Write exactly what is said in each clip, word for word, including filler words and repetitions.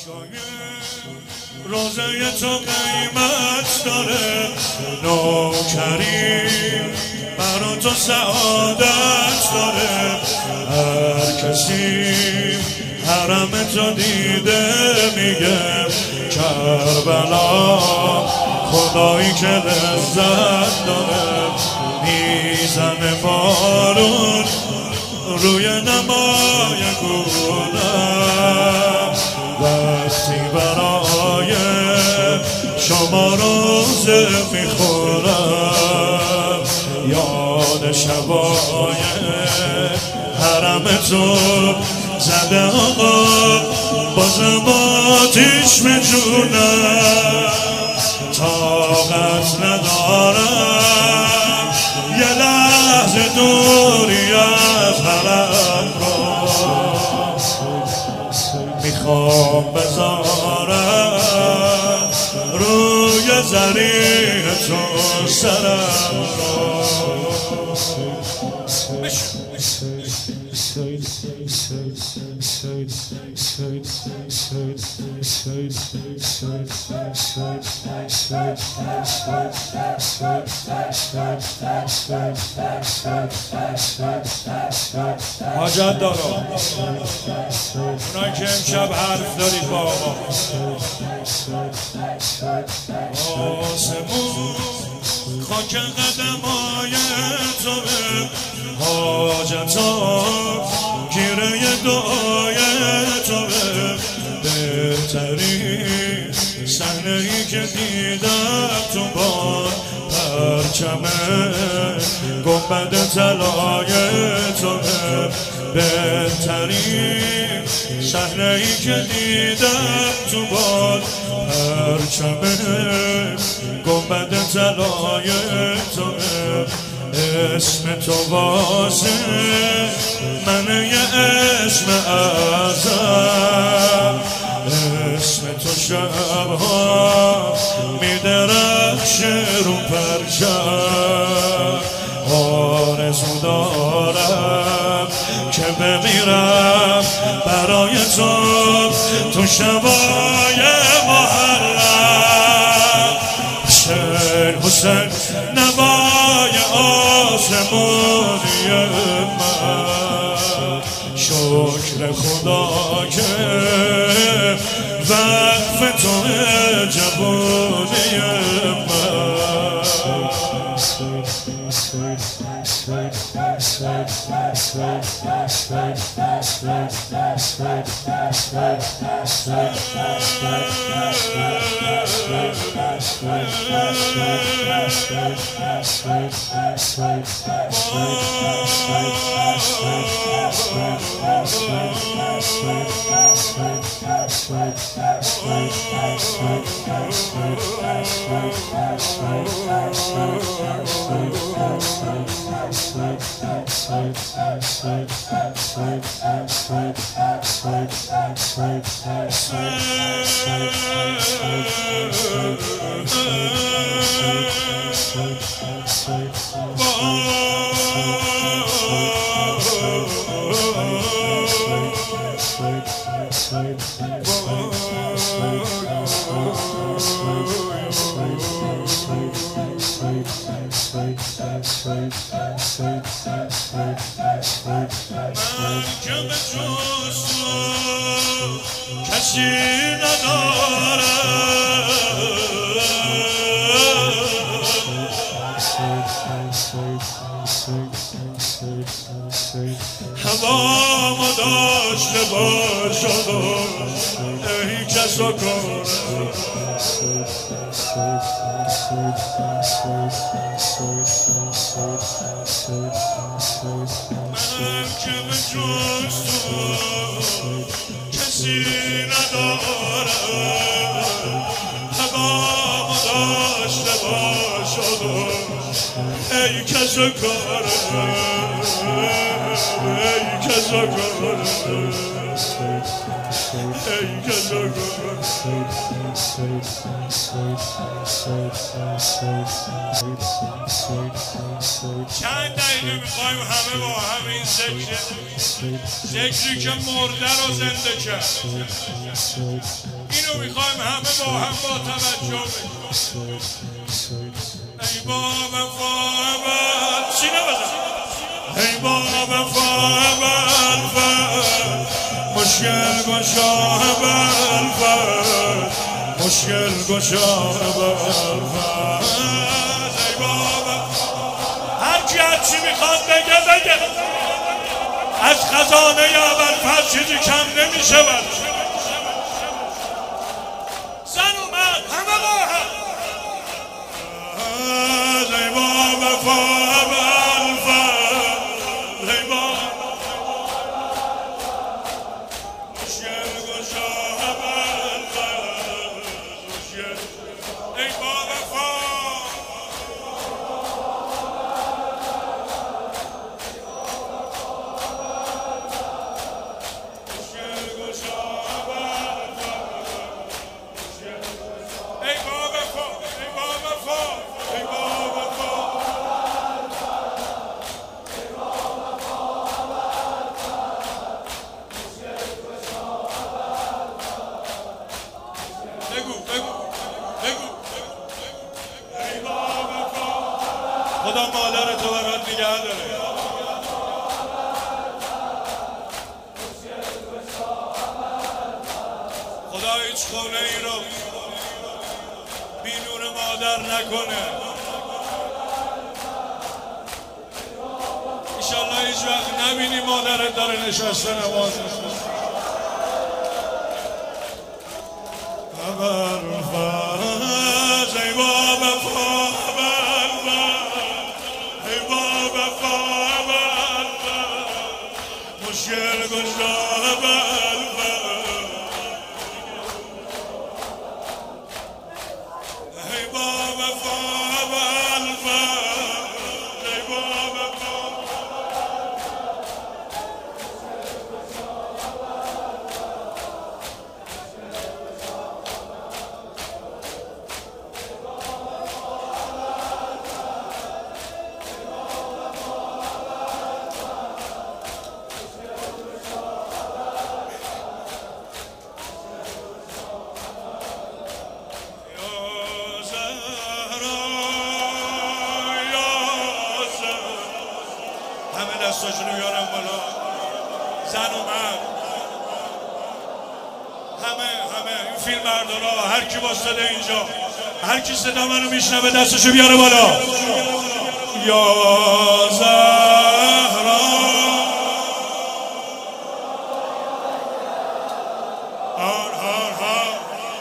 روزه تو قیمت داره نوکریم برا تو سعادت داره هر کسی حرم تو دیده میگه کربلا خدایی که لذت داره میزنه بارون روی نمای گونم وقتی برای شما روزه میخورم یاد شبای حرم تو زده آقا بازم آتیش میجونم طاقت ندارم یه لحظه دوری از حرم رو میخوام بذارم روی زریح تو سرم رو حاجت دارم اونایی که امشب حرف دارید با آقا آسمون خاک قدمای توه حاجتا گیره دعای توه بهترین صحنه ای که دیدم تو با پرچم گنبد طلای توه بهترین صحنه ای که دیدم تو با پرچم گنبد طلای توه اسم تو واسه من یه اسم اعظم اسم تو شبها میدرخشه رو پرچم آرزو دارم که بمیرم برای تو تو شبای محرم حسین حسین نوای آسمانی من شکر خدا که وقف تو جوانی کسی هوا ما داشته باشد ای کسا کنم من که به جز تو کسی ندارم هوا ما داشته باشد ای کسا کنم ای کسا کنم چند دقیقه میخوایم همه با همین ذکر ذکری که مرده رو زنده کرد اینو میخوایم همه با هم با توجه بکنیم. ای با وفا اول سینه بزن، ای با وفا اول مشکل گشا اول مشکل گشا اول ای با هر کی هر چی میخواد بگه بگه، از خزانه اول چیزی کم نمیشه. زن اومد همه با هم ای با وفا اول ای با مشکل گشا اول مشکل ای با وفا خدا مادر تو برات نگه داره. خدا هیچ خونه ای رو بی نور مادر نکنه. ایشالله هیچ وقت نبینی مادرت داره نشسته نماز میخونه. ای بابا مشکل گشا اول ای با وفا اول ای با وفا همه دستاشونو بیارم بالا. زن اومد همه همه این فیلم بردارا هر کی واسطه اینجا هر کی صدا منو میشنوه دستشو بیاره بالا. یا زهرا هر هر هر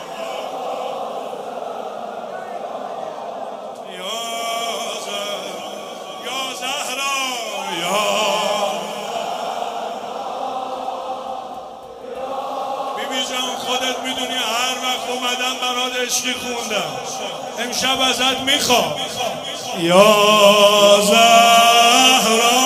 یا زهرا یا زهرا بیبی جان خودت میدونی هر وقت اومدم برات عشقی خوندم، امشب ازت میخوام یا زهرا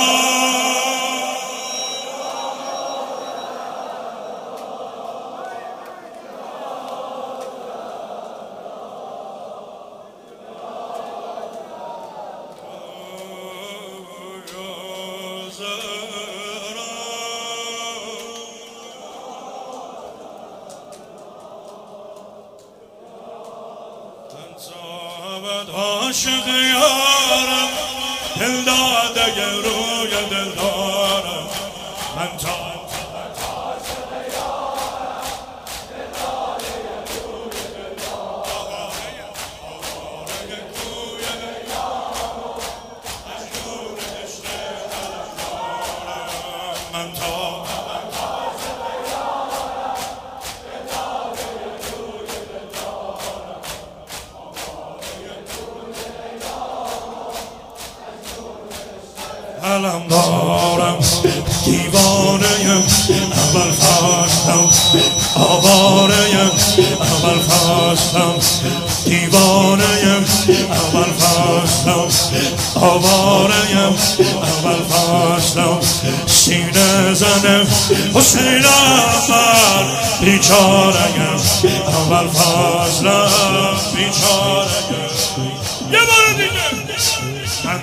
عاشق یارم دل داده روی دل دارم من تا عاشق یارم دل داده روی دل دارم روی دل دارم از نور عشق من تا علم دارم دیوانه اول فصلم آواره اول فصلم دیوانه اول فصلم آواره اول فصلم سینه زن حسین احمد بیچاره اول فصلم بیچاره یه بار دیگه من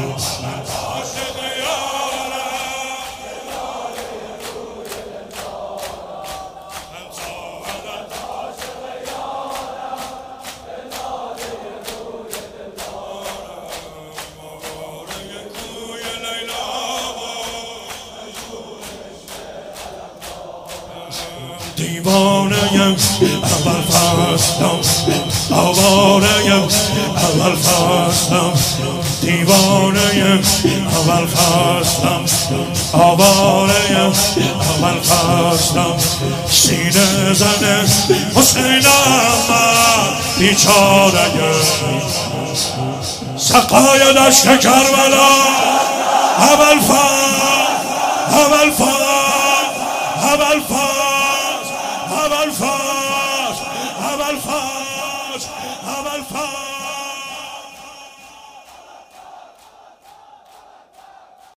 دیوانه اول فصلم آواره اول فصلم دیوانه اول فصلم آواره اول فصلم سینه زن حسین احمد بیچاره سقای دشت کربلا اول فصل اول فصل اول فصل